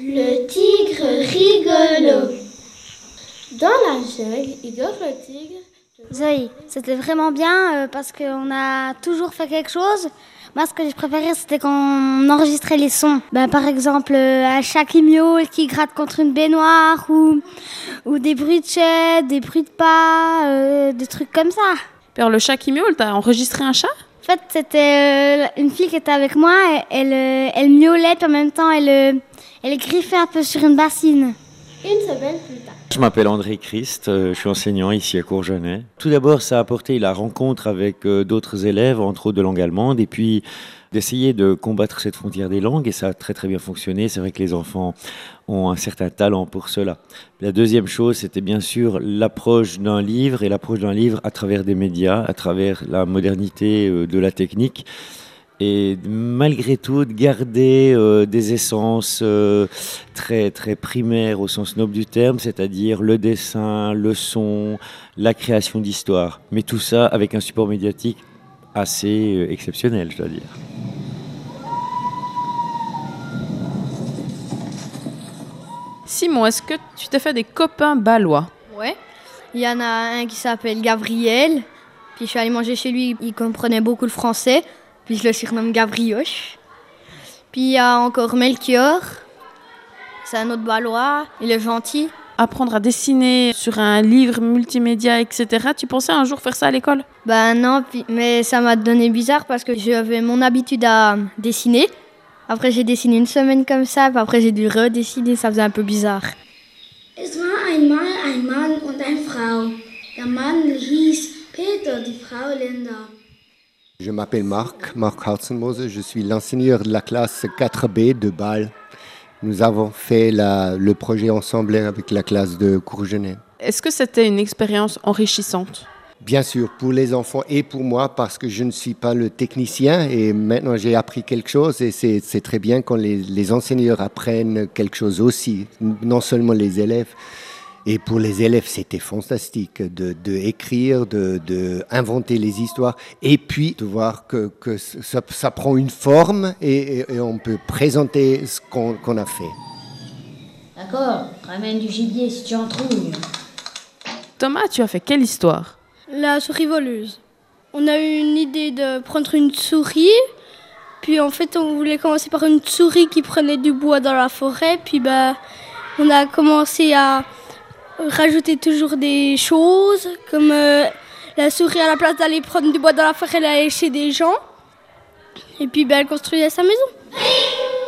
Le tigre rigolo. Dans la jungle, Igor le tigre... Zoé, c'était vraiment bien parce qu'on a toujours fait quelque chose. Moi, ce que j'ai préféré, c'était quand on enregistrait les sons. Par exemple, un chat qui miaule, qui gratte contre une baignoire, ou des bruits de chais, des bruits de pas, des trucs comme ça. Alors, le chat qui miaule, t'as enregistré un chat ? En fait, c'était une fille qui était avec moi. Elle miaulait, puis en même temps, elle griffait un peu sur une bassine. Une semaine plus tard. Je m'appelle André Christ, je suis enseignant ici à Courgenay. Tout d'abord, ça a apporté la rencontre avec d'autres élèves, entre autres de langue allemande, et puis d'essayer de combattre cette frontière des langues, et ça a très très bien fonctionné. C'est vrai que les enfants ont un certain talent pour cela. La deuxième chose, c'était bien sûr l'approche d'un livre, et l'approche d'un livre à travers des médias, à travers la modernité de la technique. Et malgré tout, de garder des essences très, très primaires au sens noble du terme, c'est-à-dire le dessin, le son, la création d'histoires. Mais tout ça avec un support médiatique assez exceptionnel, je dois dire. Simon, est-ce que tu t'es fait des copains bâlois ? Ouais, il y en a un qui s'appelle Gabriel. Puis je suis allée manger chez lui, il comprenait beaucoup le français. Puis je le surnomme Gabrioche. Puis il y a encore Melchior. C'est un autre bâlois, il est gentil. Apprendre à dessiner sur un livre multimédia, etc. Tu pensais un jour faire ça à l'école ? Non, mais ça m'a donné bizarre parce que j'avais mon habitude à dessiner. Après j'ai dessiné une semaine comme ça, puis après j'ai dû redessiner, ça faisait un peu bizarre. Es war einmal ein Mann und eine Frau. Der Mann hieß Peter, die Frau Linda. Je m'appelle Marc Hartzenmoser, je suis l'enseignant de la classe 4B de Bâle. Nous avons fait le projet ensemble avec la classe de Courgenay. Est-ce que c'était une expérience enrichissante ? Bien sûr, pour les enfants et pour moi, parce que je ne suis pas le technicien et maintenant j'ai appris quelque chose et c'est très bien quand les enseignants apprennent quelque chose aussi, non seulement les élèves. Et pour les élèves, c'était fantastique de écrire, de inventer les histoires et puis de voir que ça prend une forme et on peut présenter ce qu'on a fait. D'accord, ramène du gibier si tu en trouves. Thomas, tu as fait quelle histoire ? La souris voleuse. On a eu une idée de prendre une souris, puis en fait on voulait commencer par une souris qui prenait du bois dans la forêt, puis on a commencé à rajouter toujours des choses, comme la souris à la place d'aller prendre du bois dans la forêt, elle allait chez des gens, et puis elle construisait sa maison.